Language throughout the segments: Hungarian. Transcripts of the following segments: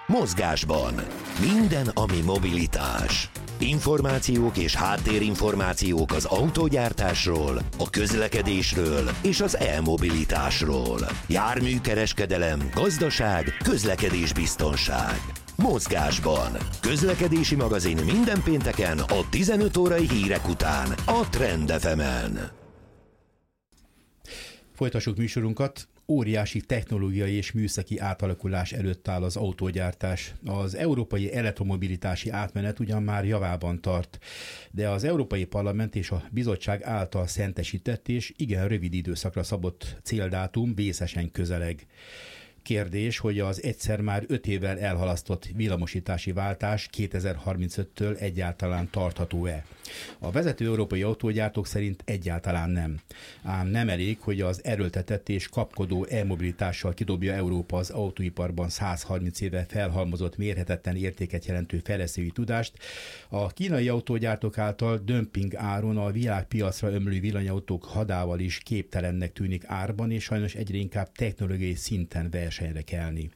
Mozgásban. Minden, ami mobilitás. Információk és háttérinformációk az autógyártásról, a közlekedésről és az e-mobilitásról. Járműkereskedelem, gazdaság, közlekedésbiztonság. Mozgásban. Közlekedési magazin minden pénteken a 15 órai hírek után a Trend FM-en. Folytassuk műsorunkat. Óriási technológiai és műszaki átalakulás előtt áll az autógyártás. Az európai elektromobilitási átmenet ugyan már javában tart, de az Európai Parlament és a Bizottság által szentesített és igen rövid időszakra szabott céldátum vészesen közeleg. Kérdés, hogy az egyszer már 5 évvel elhalasztott villamosítási váltás 2035-től egyáltalán tartható-e? A vezető európai autógyártók szerint egyáltalán nem. Ám nem elég, hogy az erőltetett és kapkodó e-mobilitással kidobja Európa az autóiparban 130 éve felhalmozott mérhetetlen értéket jelentő fejlesztői tudást. A kínai autógyártók által dömping áron a világpiacra ömlő villanyautók hadával is képtelennek tűnik árban, és sajnos egyre inkább technológiai szinten versenyre kelni.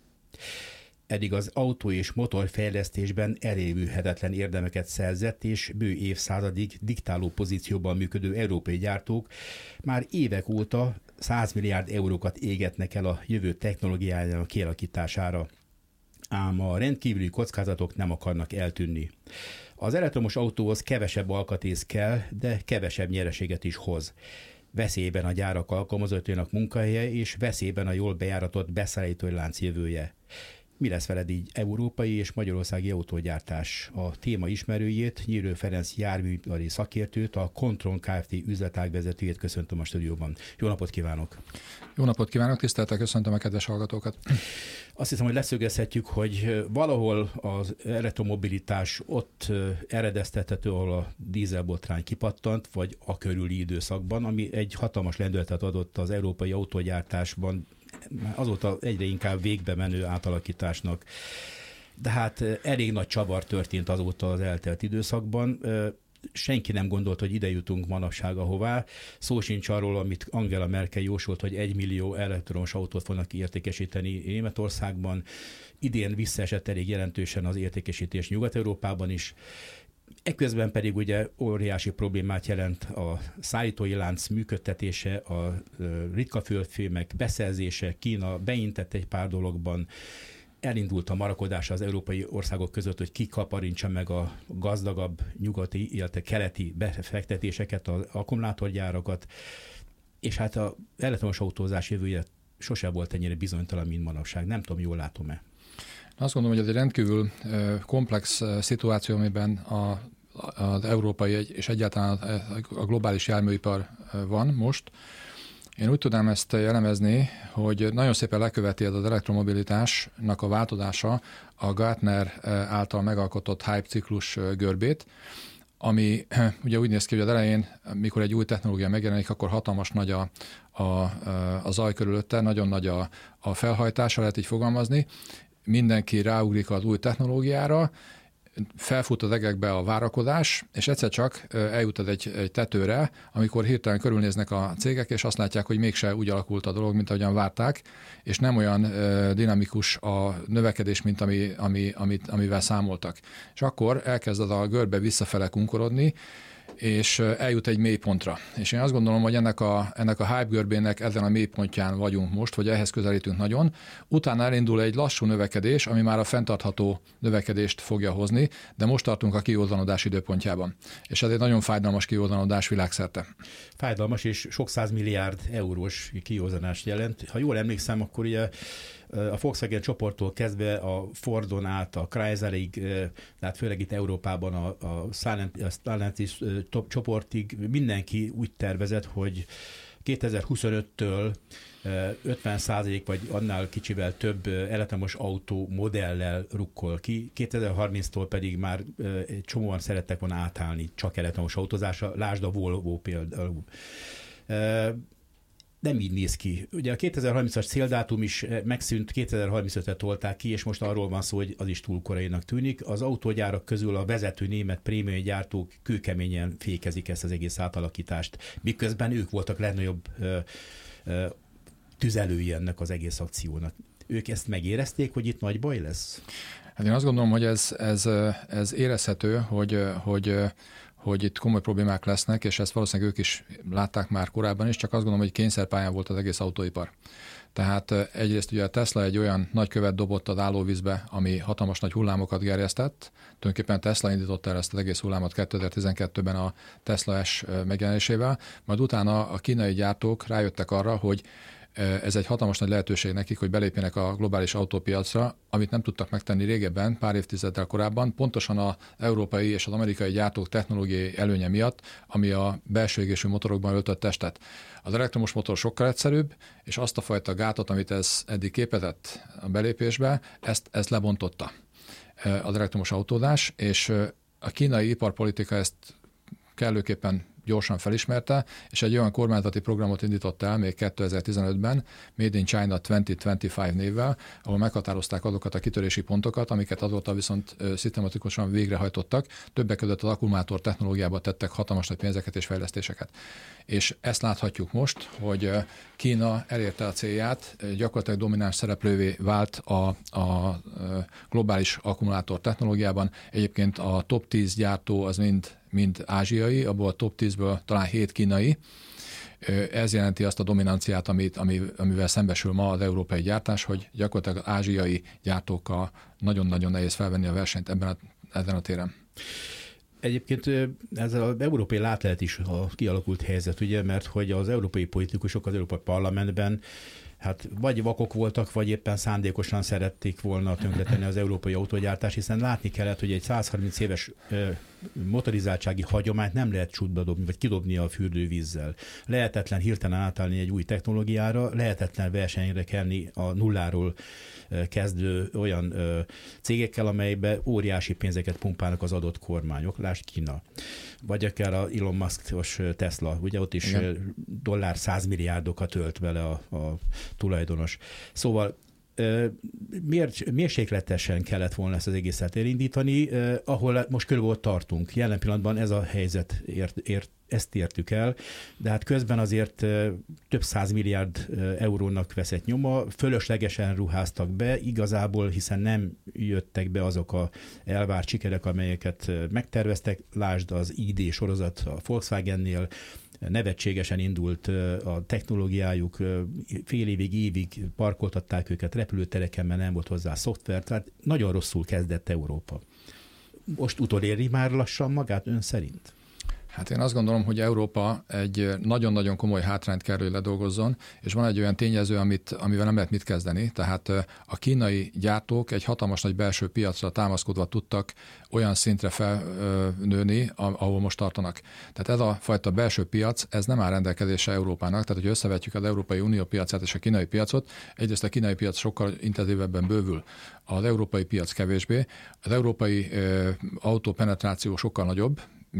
Eddig az autó- és motorfejlesztésben elévülhetetlen érdemeket szerzett és bő évszázadig diktáló pozícióban működő európai gyártók már évek óta 100 milliárd eurókat égetnek el a jövő technológiájának kialakítására. Ám a rendkívüli kockázatok nem akarnak eltűnni. Az elektromos autóhoz kevesebb alkatrész kell, de kevesebb nyereséget is hoz. Veszélyben a gyárak alkalmazottjának munkahelye és veszélyben a jól bejáratott beszállítói lánc jövője. Mi lesz veled így európai és magyarországi autógyártás? A téma ismerőjét, Nyírő Ferenc járműipari szakértőt, a Kontron Kft. Üzletágvezetőjét köszöntöm a stúdióban. Jó napot kívánok! Jó napot kívánok, tisztelettel köszöntöm a kedves hallgatókat! Azt hiszem, hogy leszögezhetjük, hogy valahol az elektromobilitás ott eredeztethető, ahol a dízelbotrány kipattant, vagy a körüli időszakban, ami egy hatalmas lendületet adott az európai autógyártásban, azóta egyre inkább végbe menő átalakításnak. De hát elég nagy csavar történt azóta az eltelt időszakban. Senki nem gondolt, hogy ide jutunk manapság ahová. Szó sincs arról, amit Angela Merkel jósolt, hogy 1 millió elektromos autót fognak értékesíteni Németországban. Idén visszaesett elég jelentősen az értékesítés Nyugat-Európában is. Ekközben pedig ugye óriási problémát jelent a szállítói lánc működtetése, a ritka földfémek beszerzése. Kína beintett egy pár dologban, elindult a marakodás az európai országok között, hogy ki kaparintsa meg a gazdagabb nyugati, illetve keleti befektetéseket, az akkumulátorgyárakat, és hát az elektromos autózás jövője sose volt ennyire bizonytalan, mint manapság. Nem tudom, jól látom-e? Azt gondolom, hogy ez egy rendkívül komplex szituáció, amiben az európai és egyáltalán a globális járműipar van most. Én úgy tudnám ezt elemezni, hogy nagyon szépen leköveti az elektromobilitásnak a változása a Gartner által megalkotott hype ciklus görbét, ami ugye úgy néz ki, hogy az elején, mikor egy új technológia megjelenik, akkor hatalmas nagy a zaj körülötte, nagyon nagy a felhajtása, lehet így fogalmazni. Mindenki ráugrik az új technológiára, felfut az egekbe a várakozás, és egyszer csak eljut egy tetőre, amikor hirtelen körülnéznek a cégek, és azt látják, hogy mégse úgy alakult a dolog, mint ahogyan várták, és nem olyan dinamikus a növekedés, mint amivel számoltak. És akkor elkezd az a görbe visszafele kunkorodni, és eljut egy mélypontra. És én azt gondolom, hogy ennek a hype görbének ezen a mélypontján vagyunk most, vagy ehhez közelítünk nagyon. Utána elindul egy lassú növekedés, ami már a fenntartható növekedést fogja hozni, de most tartunk a kiózanodás időpontjában. És ez egy nagyon fájdalmas kiózanodás világszerte. Fájdalmas és sok 100 milliárd eurós kiózanást jelent. Ha jól emlékszem, akkor ugye a Volkswagen csoporttól kezdve a Fordon át a Chryslerig, tehát főleg itt Európában a Stellantis csoportig mindenki úgy tervezett, hogy 2025-től 50% vagy annál kicsivel több elektromos autó modellel rukkol ki, 2030-tól pedig már egy csomóan szerettek volna átállni csak elektromos autózásra, lásd a Volvo például. Nem így néz ki. Ugye a 2030-as céldátum is megszűnt, 2035-re tolták ki, és most arról van szó, hogy az is túl korainak tűnik. Az autógyárak közül a vezető német prémium gyártók kőkeményen fékezik ezt az egész átalakítást, miközben ők voltak legnagyobb tüzelői ennek az egész akciónak. Ők ezt megérezték, hogy itt nagy baj lesz? Hát én azt gondolom, hogy ez érezhető, hogy itt komoly problémák lesznek, és ezt valószínűleg ők is látták már korábban is, csak azt gondolom, hogy kényszerpályán volt az egész autóipar. Tehát egyrészt ugye a Tesla egy olyan nagy követ dobott az állóvízbe, ami hatalmas nagy hullámokat gerjesztett. Tulajdonképpen Tesla indította el ezt az egész hullámot 2012-ben a Tesla S megjelenésével, majd utána a kínai gyártók rájöttek arra, hogy ez egy hatalmas nagy lehetőség nekik, hogy belépjenek a globális autópiacra, amit nem tudtak megtenni régebben, pár évtizeddel korábban, pontosan az európai és az amerikai gyártók technológiai előnye miatt, ami a belső égésű motorokban öltött testet. Az elektromos motor sokkal egyszerűbb, és azt a fajta gátot, amit ez eddig képezett a belépésbe, ezt lebontotta az elektromos autódás, és a kínai iparpolitika ezt kellőképpen gyorsan felismerte, és egy olyan kormányzati programot indított el még 2015-ben, Made in China 2025 névvel, ahol meghatározták azokat a kitörési pontokat, amiket azóta viszont szisztematikusan végrehajtottak. Többek között az akkumulátor technológiába tettek hatalmas nagy pénzeket és fejlesztéseket. És ezt láthatjuk most, hogy Kína elérte a célját, gyakorlatilag domináns szereplővé vált a globális akkumulátor technológiában. Egyébként a top 10 gyártó az mind ázsiai, abból a top 10-ből talán 7 kínai. Ez jelenti azt a dominanciát, amivel szembesül ma az európai gyártás, hogy gyakorlatilag az ázsiai gyártókkal nagyon-nagyon nehéz felvenni a versenyt ezen a téren. Egyébként ezzel az európai látlelet is a kialakult helyzet, ugye, mert hogy az európai politikusok az Európai Parlamentben hát vagy vakok voltak, vagy éppen szándékosan szerették volna tönkretenni az európai autógyártást, hiszen látni kellett, hogy egy 130 éves motorizáltsági hagyományt nem lehet csútba dobni, vagy kidobni a fürdővízzel. Lehetetlen hirtelen átállni egy új technológiára, lehetetlen versenyre kelni a nulláról kezdő olyan cégekkel, amelybe óriási pénzeket pumpálnak az adott kormányok, lásd Kína. Vagy akár a Elon Musk-os Tesla, ugye ott is dollár 100 milliárdokat ölt bele a tulajdonos. Szóval mérsékletesen kellett volna ezt az egészet elindítani, ahol most körülbelül ott tartunk. Jelen pillanatban ez a helyzet ezt értük el, de hát közben azért több 100 milliárd eurónak veszett nyoma, fölöslegesen ruháztak be igazából, hiszen nem jöttek be azok a elvárt sikerek, amelyeket megterveztek. Lásd az ID sorozat a Volkswagennél, nevetségesen indult a technológiájuk, fél évig parkoltatták őket repülőtereken, mert nem volt hozzá szoftver, tehát nagyon rosszul kezdett Európa. Most utoléri már lassan magát ön szerint? Hát én azt gondolom, hogy Európa egy nagyon-nagyon komoly hátrányt kell, hogy ledolgozzon, és van egy olyan tényező, amivel nem lehet mit kezdeni. Tehát a kínai gyártók egy hatalmas nagy belső piacra támaszkodva tudtak olyan szintre felnőni, ahol most tartanak. Tehát ez a fajta belső piac, ez nem áll rendelkezésre Európának, tehát hogy összevetjük az Európai Unió piacát és a kínai piacot, egyrészt a kínai piac sokkal intenzívebben bővül, az európai piac kevésbé, az európai autópenetráció sokkal nagyobb,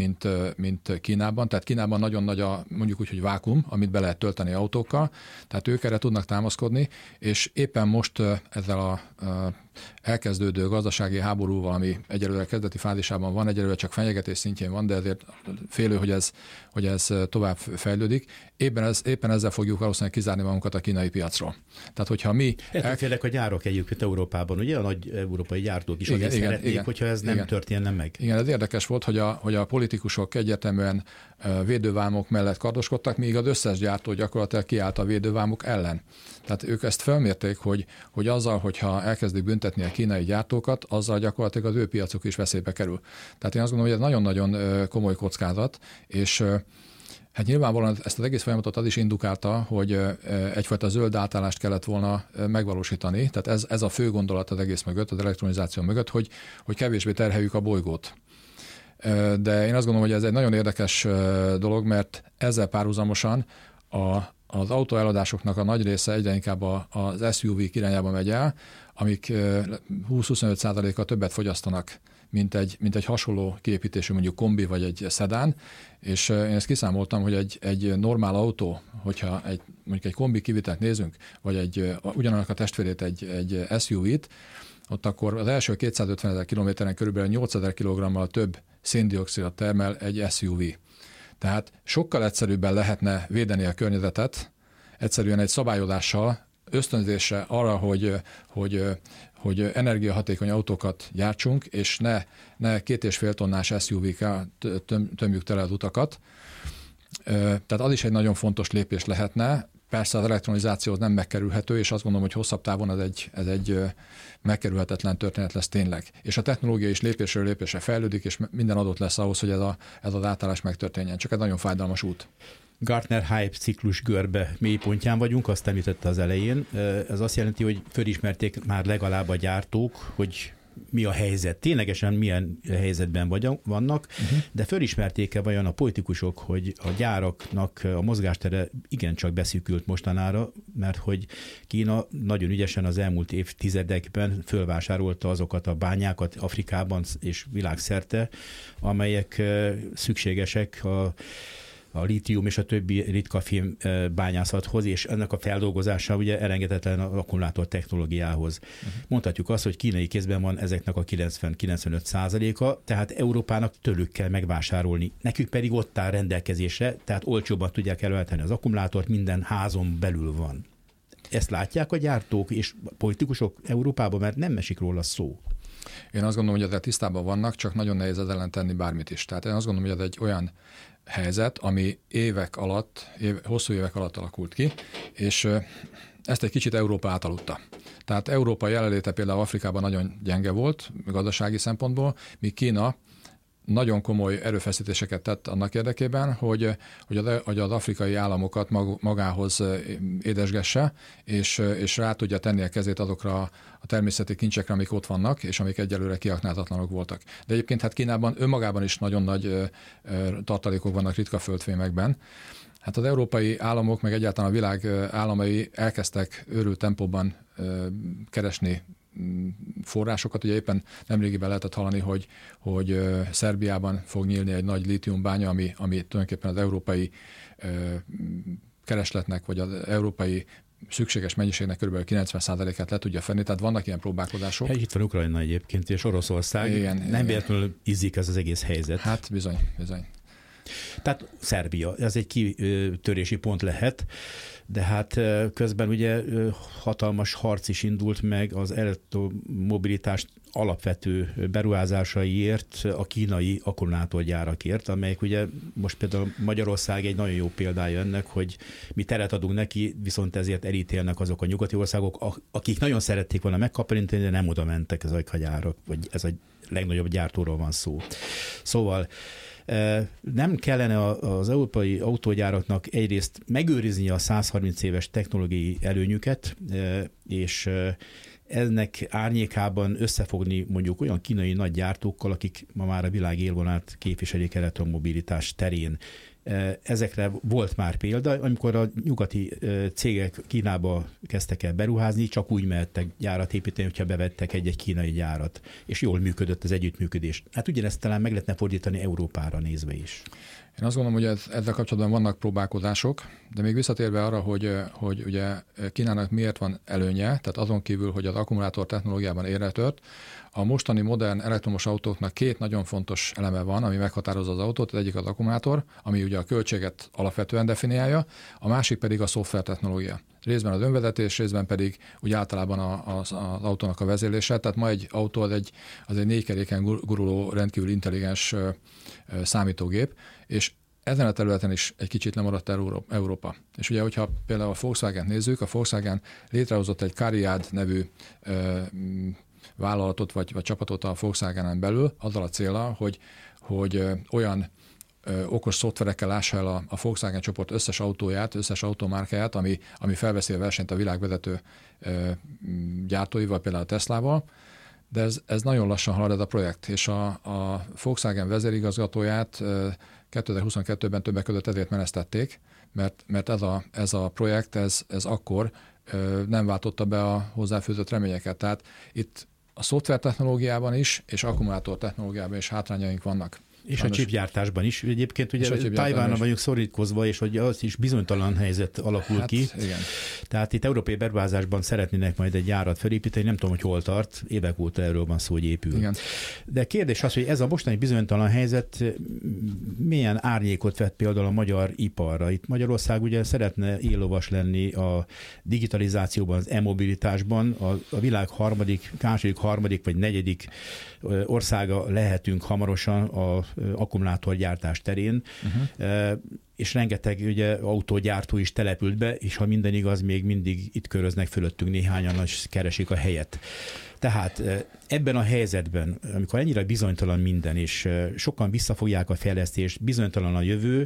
mint Kínában. Tehát Kínában nagyon nagy mondjuk úgy, hogy vákum, amit be lehet tölteni autókkal, tehát ők erre tudnak támaszkodni, és éppen most ezzel a elkezdődő gazdasági háborúval, ami egyelőre kezdeti fázisában van, egyelőre csak fenyegetés szintjén van, de ezért félő, hogy ez tovább fejlődik. Éppen ezzel fogjuk valószínűleg kizárni magunkat a kínai piacról. Tehát, hogyha mi... Félek a gyárok egyébként Európában, ugye a nagy európai gyártók is szeretnék, hogyha ez nem történne meg. Igen, ez érdekes volt, hogy a politikusok egyértelműen védővámok mellett kardoskodtak, míg az összes gyártó gyakorlatilag kiállt a védővámok ellen. Tehát ők ezt felmérték, hogy azzal, hogyha elkezdik büntetni a kínai gyártókat, azzal gyakorlatilag az ő piacuk is veszélybe kerül. Tehát én azt gondolom, hogy ez nagyon-nagyon komoly kockázat, és hát nyilvánvalóan ezt az egész folyamatot az is indukálta, hogy egyfajta zöld átállást kellett volna megvalósítani. Tehát ez a fő gondolat az egész mögött, az elektronizáció mögött, hogy kevésbé terheljük a bolygót. De én azt gondolom, hogy ez egy nagyon érdekes dolog, mert ezzel párhuzamosan az autóeladásoknak a nagy része egyre inkább az SUV-k irányába megy el, amik 20-25%-kal többet fogyasztanak, mint egy hasonló kiépítésű mondjuk kombi vagy egy szedán, és én ezt kiszámoltam, hogy egy normál autó, hogyha mondjuk egy kombi kivitelt nézünk, vagy ugyanannak a testvérét egy SUV-t, ott akkor az első 250 000 kilométeren körülbelül 8000 kg-mal több széndioxidot termel egy SUV. Tehát sokkal egyszerűbben lehetne védeni a környezetet, egyszerűen egy szabályozással, ösztönzésre arra, hogy energiahatékony autókat gyártsunk, és ne 2,5 tonnás SUV-kkal tömjük tele az utakat. Tehát az is egy nagyon fontos lépés lehetne. Persze az elektronizáció nem megkerülhető, és azt gondolom, hogy hosszabb távon ez egy megkerülhetetlen történet lesz tényleg. És a technológia is lépésről lépésre fejlődik, és minden adott lesz ahhoz, hogy ez az átállás megtörténjen. Csak egy nagyon fájdalmas út. Gartner Hype ciklus görbe mélypontján vagyunk, azt említette az elején. Ez azt jelenti, hogy fölismerték már legalább a gyártók, hogy mi a helyzet, ténylegesen milyen helyzetben vannak, de fölismerték-e vajon a politikusok, hogy a gyáraknak a mozgástere igencsak beszűkült mostanára, mert hogy Kína nagyon ügyesen az elmúlt évtizedekben fölvásárolta azokat a bányákat Afrikában és világszerte, amelyek szükségesek a lítium és a többi ritka fém bányászathoz, és ennek a feldolgozása ugye elengedhetetlen az akkumulátor technológiához. Mondhatjuk azt, hogy kínai kézben van ezeknek a 90-95%-a, tehát Európának tőlük kell megvásárolni. Nekük pedig ott áll rendelkezésre, tehát olcsóbban tudják előállítani az akkumulátort, minden házon belül van. Ezt látják a gyártók és politikusok Európában, mert nem esik róla szó. Én azt gondolom, hogy ezzel tisztában vannak, csak nagyon nehéz ezzel ellen tenni bármit is. Tehát én azt gondolom, hogy ez egy olyan helyzet, ami hosszú évek alatt alakult ki, és ezt egy kicsit Európa átaludta. Tehát Európa jelenléte például Afrikában nagyon gyenge volt gazdasági szempontból, míg Kína nagyon komoly erőfeszítéseket tett annak érdekében, hogy az afrikai államokat magához édesgesse, és rá tudja tenni a kezét azokra a természeti kincsekre, amik ott vannak, és amik egyelőre kiaknázatlanok voltak. De egyébként hát Kínában önmagában is nagyon nagy tartalékok vannak ritka földfémekben. Hát az európai államok, meg egyáltalán a világ államai elkezdtek őrült tempóban keresni forrásokat. Ugye éppen nemrégiben lehetett hallani, hogy Szerbiában fog nyílni egy nagy lítiumbánya, ami tulajdonképpen az európai keresletnek, vagy az európai szükséges mennyiségnek kb. 90%-át le tudja fenni, tehát vannak ilyen próbálkozások. Hát itt van Ukrajna egyébként, és Oroszország. Igen, véletlenül izzik ez az egész helyzet. Hát bizony. Tehát Szerbia, ez egy kitörési pont lehet, de hát közben ugye hatalmas harc is indult meg az elektromobilitás alapvető beruházásaiért, a kínai akkumulátorgyárakért, amelyek ugye most például Magyarország egy nagyon jó példája ennek, hogy mi teret adunk neki, viszont ezért elítélnek azok a nyugati országok, akik nagyon szerették volna megkaparintani, de nem oda mentek ezek a gyárak, vagy ez a legnagyobb gyártóról van szó. Szóval nem kellene az európai autógyáraknak egyrészt megőrizni a 130 éves technológiai előnyüket, és ennek árnyékában összefogni mondjuk olyan kínai nagy gyártókkal, akik ma már a világ élvonalát képviselik elektromobilitás terén. Ezekre volt már példa, amikor a nyugati cégek Kínába kezdtek el beruházni, csak úgy mehettek gyárat építeni, hogyha bevettek egy kínai gyárat, és jól működött az együttműködés. Hát ugyanezt talán meg lehetne fordítani Európára nézve is. Én azt gondolom, hogy ezzel kapcsolatban vannak próbálkozások, de még visszatérve arra, hogy ugye Kínának miért van előnye, tehát azon kívül, hogy az akkumulátor technológiában érre tört, a mostani modern elektromos autóknak két nagyon fontos eleme van, ami meghatározza az autót. Az egyik az akkumulátor, ami ugye a költséget alapvetően definiálja, a másik pedig a szoftver technológia. Részben az önvezetés, részben pedig úgy általában az autónak a vezérlése. Tehát ma egy autó az egy 4 keréken guruló rendkívül intelligens számítógép, és ezen a területen is egy kicsit lemaradt Európa. És ugye, hogyha például a Volkswagen-t nézzük, a Volkswagen létrehozott egy CARIAD nevű vállalatot vagy csapatot a Volkswagenen belül, azzal a céllal, hogy olyan okos szoftverekkel lássa el a Volkswagen csoport összes autóját, összes automárkáját, ami felveszi a versenyt a világvezető gyártóival, például a Teslával, de ez nagyon lassan halad ez a projekt, és a Volkswagen vezérigazgatóját 2022-ben többek között ezért menesztették, mert ez a projekt, ez akkor nem váltotta be a hozzáfűzött reményeket. Tehát itt a szoftver technológiában is, és akkumulátor technológiában is hátrányaink vannak. És a chipgyártásban is. Egyébként ugye Tajvánnal vagyunk szorítkozva, és hogy az is bizonytalan helyzet alakul ki. Igen. Tehát itt európai beruházásban szeretnének majd egy gyárat felépíteni, nem tudom, hogy hol tart, évek óta erről van szó, hogy épül. Igen. De kérdés az, hogy ez a mostani bizonytalan helyzet milyen árnyékot vett például a magyar iparra. Itt Magyarország ugye szeretne éllovas lenni a digitalizációban, az e-mobilitásban, a világ második, harmadik vagy negyedik országa lehetünk hamarosan az akkumulátorgyártás terén, és rengeteg ugye autógyártó is települt be, és ha minden igaz, még mindig itt köröznek fölöttünk néhányan, és keresik a helyet. Tehát ebben a helyzetben, amikor ennyire bizonytalan minden, és sokan visszafogják a fejlesztést, bizonytalan a jövő,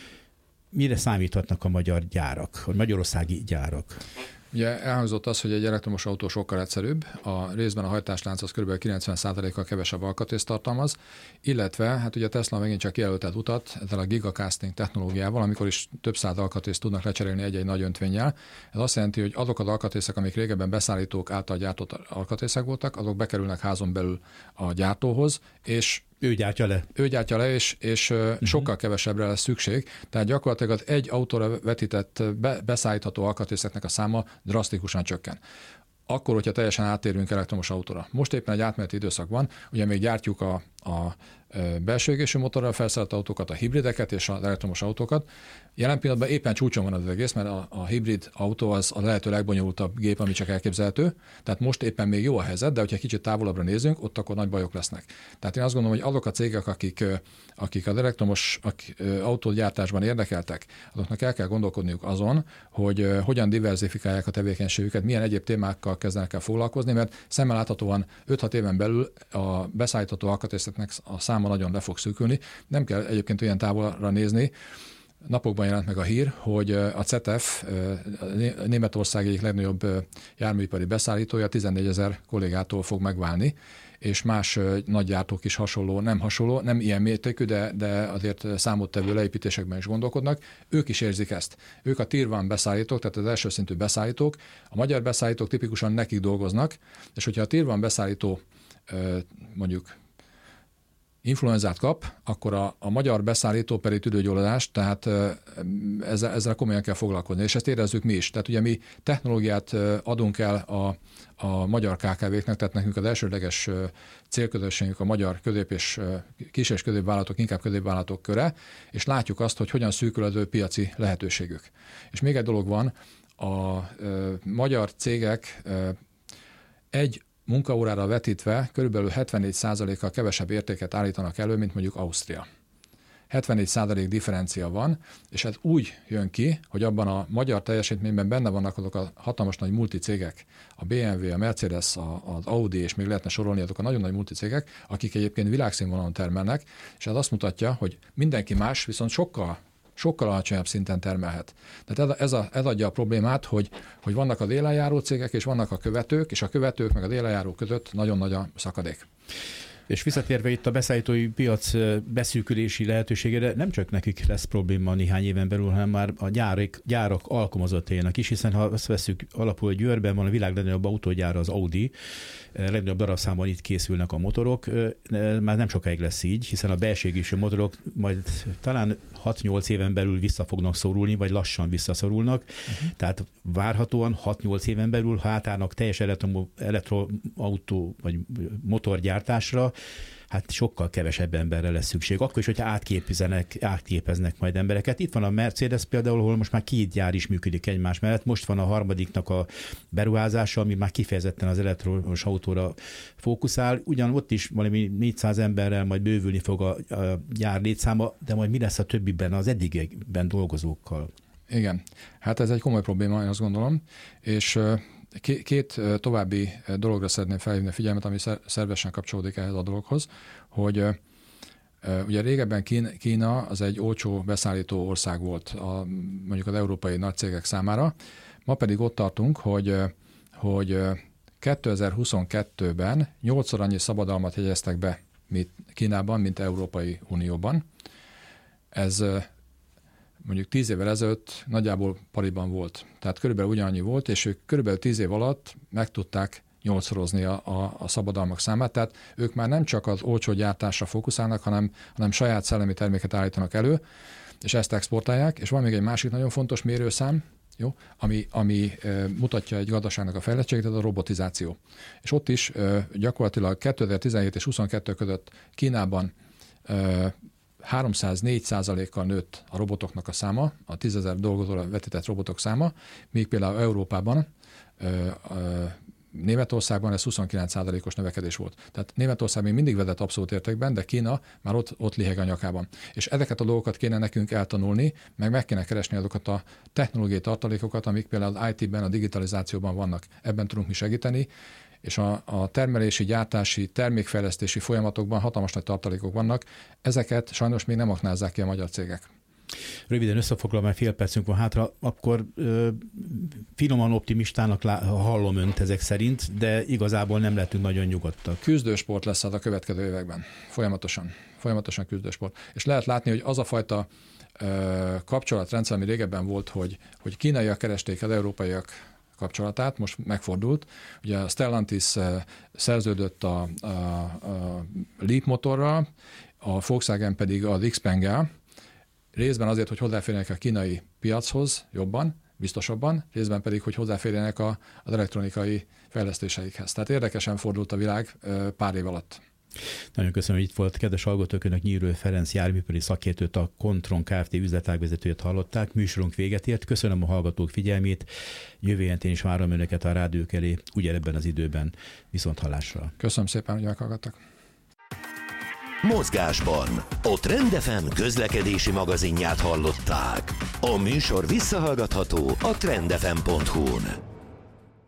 mire számíthatnak a magyar gyárak, a magyarországi gyárak? Ugye elhangzott az, hogy egy elektromos autó sokkal egyszerűbb, a részben a hajtáslánc az kb. 90%-kal kevesebb alkatrészt tartalmaz, illetve hát ugye Tesla megint csak kijelöltett utat ezzel a gigacasting technológiával, amikor is több száz alkatrészt tudnak lecserélni egy-egy nagy öntvénnyel. Ez azt jelenti, hogy azok az alkatrészek, amik régebben beszállítók által gyártott alkatrészek voltak, azok bekerülnek házon belül a gyártóhoz, és ő gyártja le, és sokkal kevesebbre lesz szükség. Tehát gyakorlatilag az egy autóra vetített beszállítható alkatrészeknek a száma drasztikusan csökken. Akkor, hogyha teljesen áttérünk elektromos autóra. Most éppen egy átmeneti időszak van, ugye még gyártjuk a belső égésű motorral felszerelt autókat, a hibrideket és az elektromos autókat. Jelen pillanatban éppen csúcson van az egész, mert a hibrid autó az a lehető legbonyolultabb gép, ami csak elképzelhető. Tehát most éppen még jó a helyzet, de hogyha kicsit távolabbra nézünk, ott akkor nagy bajok lesznek. Tehát én azt gondolom, hogy azok a cégek, akik az elektromos autógyártásban érdekeltek, azoknak el kell gondolkodniuk azon, hogy hogyan diverzifikálják a tevékenységüket, milyen egyéb témákkal kezdenek el foglalkozni, mert szemmel láthatóan 5-6 éven belül a beszállítható alkatrészeknek a száma nagyon le fog szűkülni. Nem kell egyébként olyan távolra nézni. Napokban jelent meg a hír, hogy a CETEF, Németország egyik legnagyobb járműipari beszállítója 14 000 kollégától fog megválni, és más nagy gyártók is nem ilyen mértékű, de azért számottevő leépítésekben is gondolkodnak. Ők is érzik ezt. Ők a Tier 1 beszállítók, tehát az első szintű beszállítók. A magyar beszállítók tipikusan nekik dolgoznak, és hogyha a Tier 1 beszállító mondjuk influenzát kap, akkor a magyar beszállító pedig tüdőgyulladást, tehát ezzel komolyan kell foglalkozni, és ezt érezzük mi is. Tehát ugye mi technológiát adunk el a magyar KKV-knek, tehát nekünk az elsődleges célközönségünk a magyar kis és középvállalatok, inkább középvállalatok köre, és látjuk azt, hogy hogyan szűkül az ő piaci lehetőségük. És még egy dolog van, a magyar cégek egy munkaórára vetítve körülbelül 74%-kal kevesebb értéket állítanak elő, mint mondjuk Ausztria. 74% differencia van, és ez úgy jön ki, hogy abban a magyar teljesítményben benne vannak azok a hatalmas nagy multicégek, a BMW, a Mercedes, az Audi, és még lehetne sorolni azok a nagyon nagy multicégek, akik egyébként világszínvonalon termelnek, és ez azt mutatja, hogy mindenki más viszont sokkal alacsonyabb szinten termelhet. Tehát ez adja a problémát, hogy vannak az élenjáró cégek, és vannak a követők, és a követők meg az élenjárók között nagyon nagy a szakadék. És visszatérve itt a beszállítói piac beszűkülési lehetőségére, nem csak nekik lesz probléma néhány éven belül, hanem már a gyárak alkalmazottjának is, hiszen ha azt veszük alapul, hogy Győrben van a világ legnagyobb autógyára, az Audi, legnagyobb darabszámban itt készülnek a motorok, már nem sokáig lesz így, hiszen a belső égésű motorok majd talán 6-8 éven belül vissza fognak szorulni, vagy lassan visszaszorulnak, tehát várhatóan 6-8 éven belül, ha átállnak teljes elektroautó vagy motorgyártásra, hát sokkal kevesebb emberre lesz szükség. Akkor is, hogyha átképeznek majd embereket. Itt van a Mercedes például, ahol most már 2 gyár is működik egymás mellett. Most van a harmadiknak a beruházása, ami már kifejezetten az elektromos autóra fókuszál. Ugyan ott is valami 400 emberrel majd bővülni fog a gyár létszáma, de majd mi lesz a többiben, az eddigben dolgozókkal? Igen, hát ez egy komoly probléma, én azt gondolom, és két további dologra szeretném felhívni a figyelmet, ami szervesen kapcsolódik ehhez a dologhoz, hogy ugye régebben Kína az egy olcsó beszállító ország volt mondjuk az európai nagycégek számára, ma pedig ott tartunk, hogy 2022-ben 8-szor annyi szabadalmat jegyeztek be Kínában, mint Európai Unióban. Ez mondjuk 10 évvel ezelőtt nagyjából pariban volt. Tehát körülbelül ugyanannyi volt, és ők körülbelül 10 év alatt meg tudták 8-szorozni a szabadalmak számát, tehát ők már nem csak az olcsó gyártásra fókuszálnak, hanem saját szellemi terméket állítanak elő, és ezt exportálják, és van még egy másik nagyon fontos mérőszám, jó, ami mutatja egy gazdaságnak a fejlettségét, ez a robotizáció. És ott is gyakorlatilag 2017 és 2022 között Kínában 304%-kal nőtt a robotoknak a száma, a 10 000 dolgozóra vetített robotok száma, míg például Európában, Németországban ez 29%-os növekedés volt. Tehát Németország még mindig vezet abszolút értékben, de Kína már ott liheg a nyakában. És ezeket a dolgokat kéne nekünk eltanulni, meg kéne keresni azokat a technológiai tartalékokat, amik például az IT-ben, a digitalizációban vannak. Ebben tudunk mi segíteni, és a termelési, gyártási, termékfejlesztési folyamatokban hatalmas nagy tartalékok vannak. Ezeket sajnos még nem aknázzák ki a magyar cégek. Röviden összefoglalva, mert fél percünk van hátra, akkor finoman optimistának hallom önt ezek szerint, de igazából nem lehetünk nagyon nyugodtak. Küzdősport lesz az a következő években. Folyamatosan küzdősport. És lehet látni, hogy az a fajta kapcsolatrendszer, ami régebben volt, hogy kínaiak keresték az európaiak kapcsolatát, most megfordult. Ugye a Stellantis szerződött a Leap motorral, a Volkswagen pedig az Xpeng-gel, részben azért, hogy hozzáférjenek a kínai piachoz jobban, biztosabban, részben pedig, hogy hozzáférjenek az elektronikai fejlesztéseikhez. Tehát érdekesen fordult a világ pár év alatt. Nagyon köszönöm, hogy itt volt. Kedves hallgatók, önök Nyírő Ferenc járműipari szakértőt, a Kontron Kft. Üzletágvezetőjét hallották. Műsorunk véget ért. Köszönöm a hallgatók figyelmét. Jövő héten is várom önöket a rádiók elé, ugyanebben az időben. Viszonthallásra. Köszönöm szépen, hogy meghallgattak. Mozgásban a Trend FM közlekedési magazinját hallották. A műsor visszahallgatható a trendfm.hu-n.